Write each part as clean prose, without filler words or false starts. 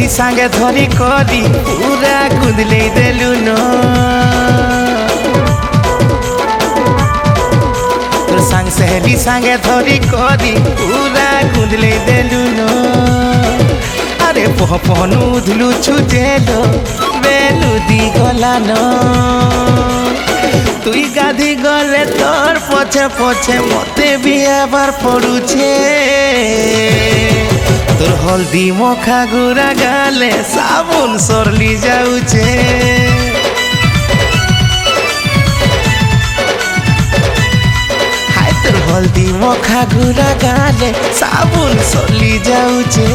सहेली सांगे धरी करी पूरा कुदले देलु न तोर सांग सहेली सांगे धरी करी पूरा कुदले देलु न अरे पह पहनु धुलु छुटेलो बेलु दी गला न तुई गाधी गले तोर पछे पछे मते भी आबार पड़ुछे तोर हल्दी मखा गुरा गाले साबुन सरली जाउछे हाय तोर हल्दी मखा गुरा गाले साबुन सरली जाउछे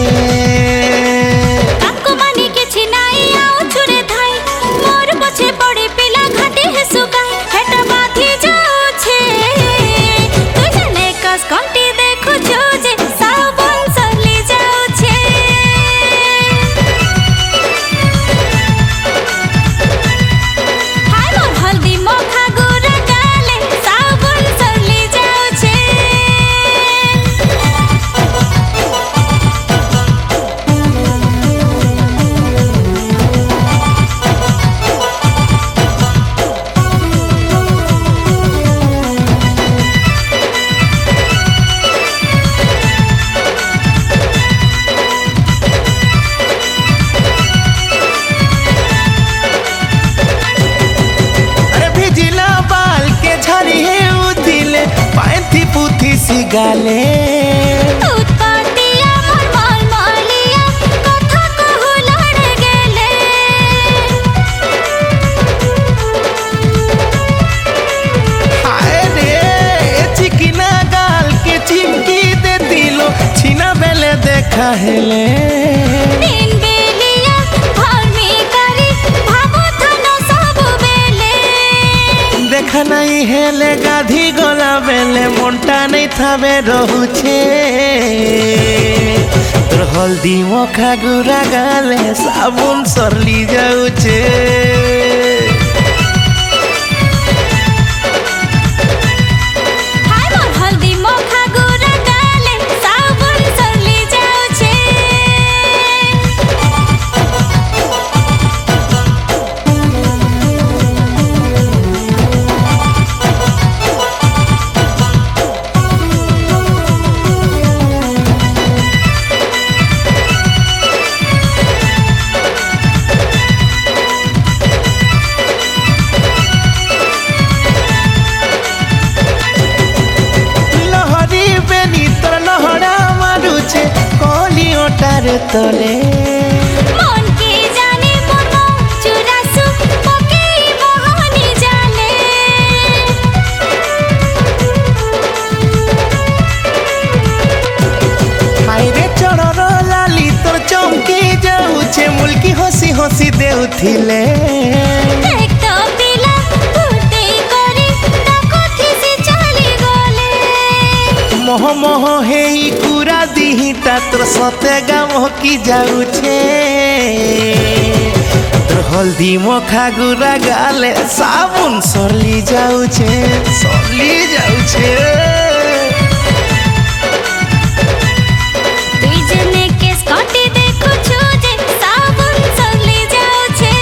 गाले उत्पत्तिया मन मालिया कथा कहू लड़ गेले हाय रे चिकना गाल के चिमकी दे दिलो छीना बेले देखा हेले दिन बेलिया भरमी करी भाबो थाना सब बेले देखा नहीं हेले गाधी गला बेले मोंटा नहीं थावे रहुछे तोर हल्दी मखा गुरा गाले साबुन सरली जाउछे हाय मोर हल्दी मखा गुरा गाले साबुन सरली जाउछे तले मन के जाने मनो चुरासु पके मोहनी जाने हाय रे चढ़र लाली तोर चमकी जाउछे मुल्की हसी हसी देउथिले एक तो पिला फुटे करे ताकथि से चली गले मोह मोह हेई कुरा दिहिटा तोर सते गाम की जाउछे तोर हल्दी मखा गुरा गाले साबुन सरली जाउछे तुई जने केस काटी देखो छुजे साबुन सरली जाउछे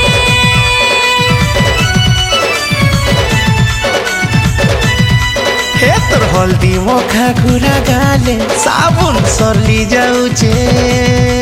हे तोर हल्दी मखा गुरा गाले साबुन सरली जाउछे।